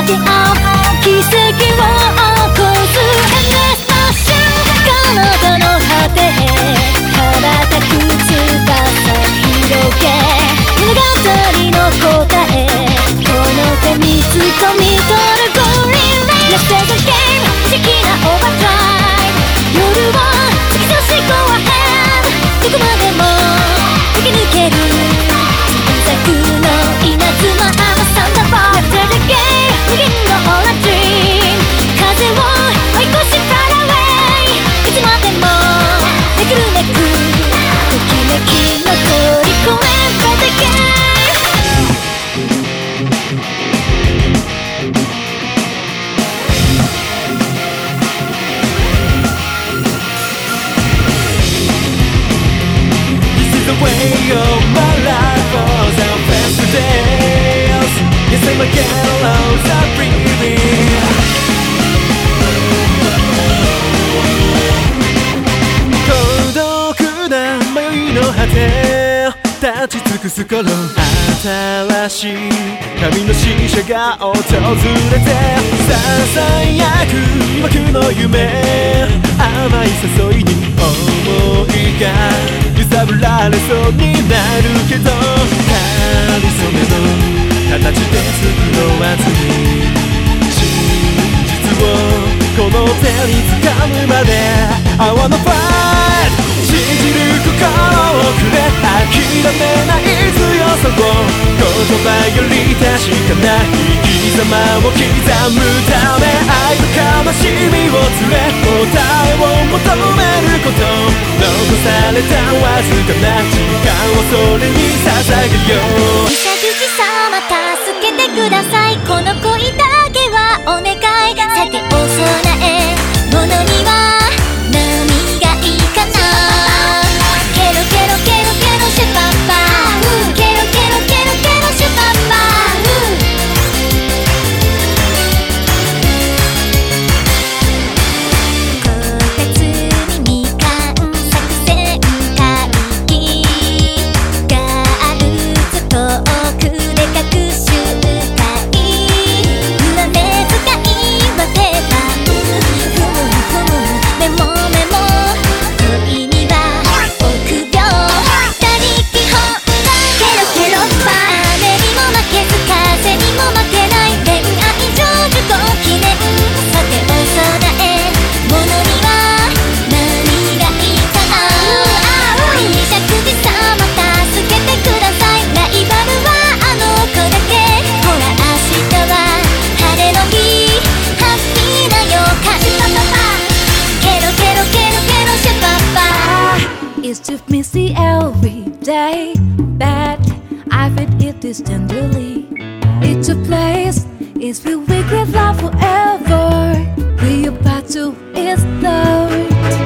て合う奇跡を起こす MS 彼方の果てへ羽ばたく翼広げ物語の答えこの手につとみとるゴリラ Let's play the game 不思議なオーバードライブ夜を突き刺し Go ahead どこまでも駆け抜けるつぶさくの稲妻アマサンダーボー Let's play the game 無限のオーラドリーム風を追い越し Fly away いつまでもめくるめくときめきの虜へ Play the game The way of my life was our best days. Yes, I'm a gallows of breathing. 孤独な迷いの果て立ち尽くす頃新しい神の使者が訪れて囁く魅惑の夢甘い誘いに思いが揺さぶられそうになるけどかりそめの形で作ろわずに真実をこの手に掴むまで I wanna fight 信じる心をくれ諦めない強さを言葉より確かな生き様を刻むため愛と悲しみを連れ答えを求めること残されたわずかな時間をそれに捧げよう医者主様助けてくださいこの恋だけはお願いさてお供え物には何がいいかなケロケロケロケロシュパパケロケロケロケロシュパパこたつにみかん作戦会議ガールズ遠くで学習会上目遣いはペーパーふむふむメモメモ恋には臆病他力本願ケロケロパ雨にも負けず風にも負けない恋愛成就ご記念さてお供え物には何がいいかな医者くじ様助けてくださいライバルはあの子だけほら明日は晴れの日ハッピーな予感ケロケロケロケロシュパパ It's to miss the every day that I feel it is tenderly. It's a place, it's filled with great love forever. The battle is the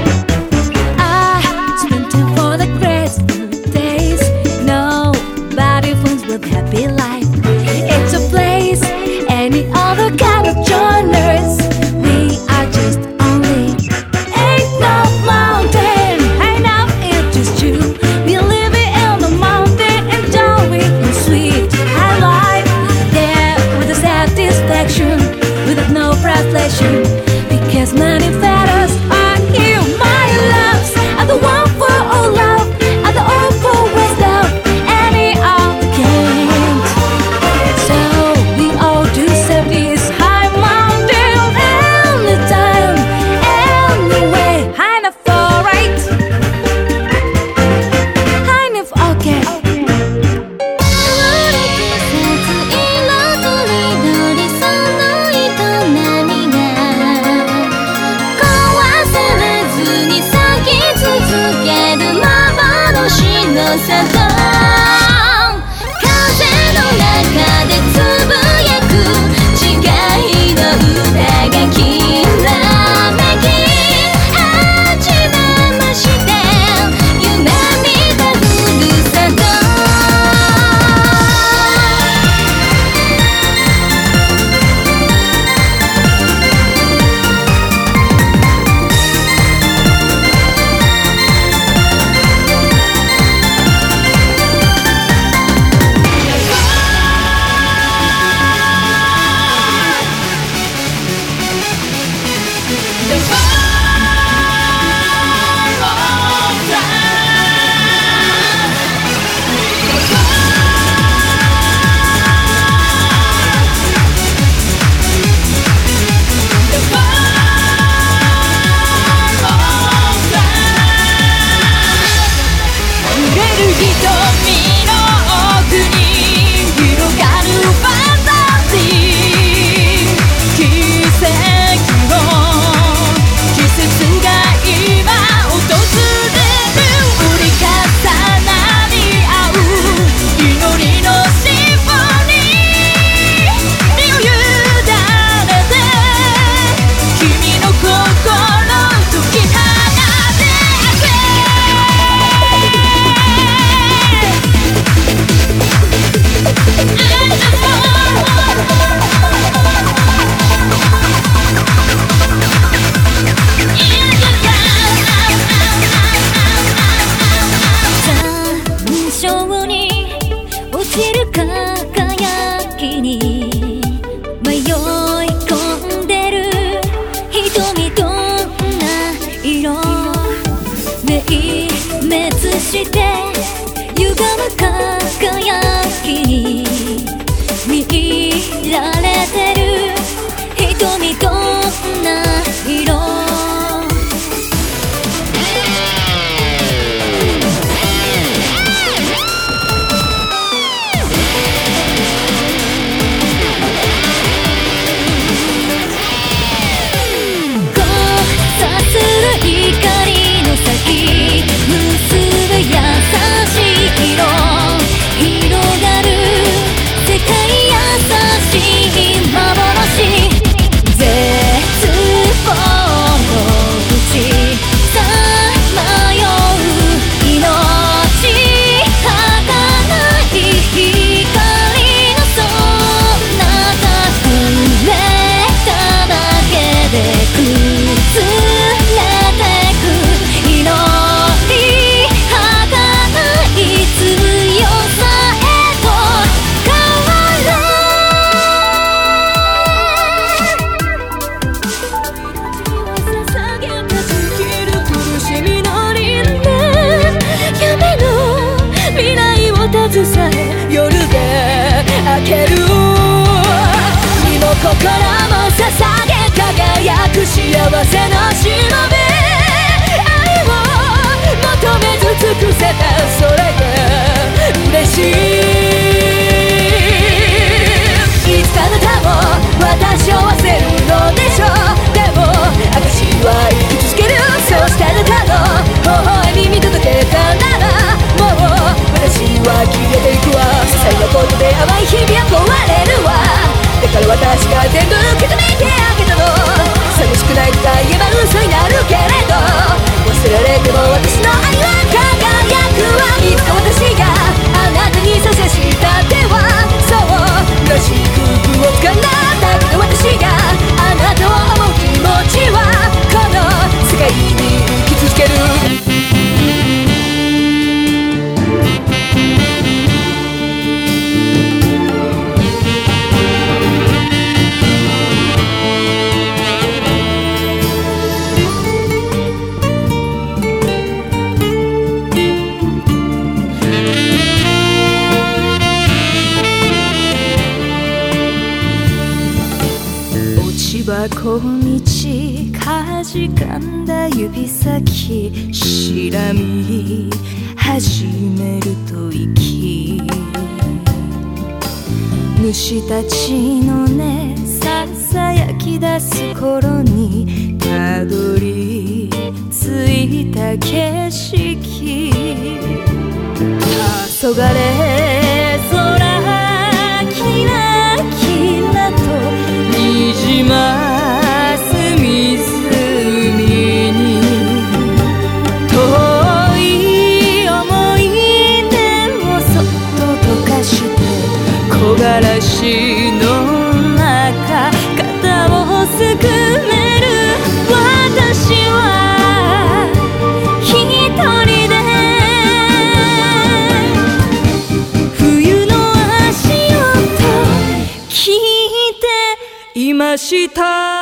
I spent time for the graceful days. Nobody phones with happy life. It's a place, any other kind of joiners. We are just only ain't no mountain. I know it's just you. We live in the mountain, enjoying the sweet high life. There with the satisfaction, without no frustration, because many fetters are human. 祈りのシンフォニー身を委ねて君の心解き放て残暑に落ちる輝きに迷い込んでる瞳どんな色明滅して歪む輝きに見られてる瞳どんな色夜で開ける身も心も捧げ輝く幸せのしもべ愛を求めず尽くせたそれで嬉しいいつかあなたも私を忘れるのでしょうでも私は生き続けるそうしてあなたの微笑み見届けたならもう私は消えていくわ些細なことで甘い日々は壊れるわだから私が全部受け止めてあげたの寂しくないとか言えば嘘になるけれど忘れられても私の愛は輝くわいつか私があなたに差しした手はそうらしく服を掴んだだけど私があなたを思う気持ちはこの世界に生き続ける箱にかじかんだ指先しらみ始めると息虫たちのねささやき出す頃にたどり着いた景色黄昏空キラキラとにじます湖に遠い思い出をそっと溶かして木枯らしの中肩をすくめる私は一人で冬の足音聞いていました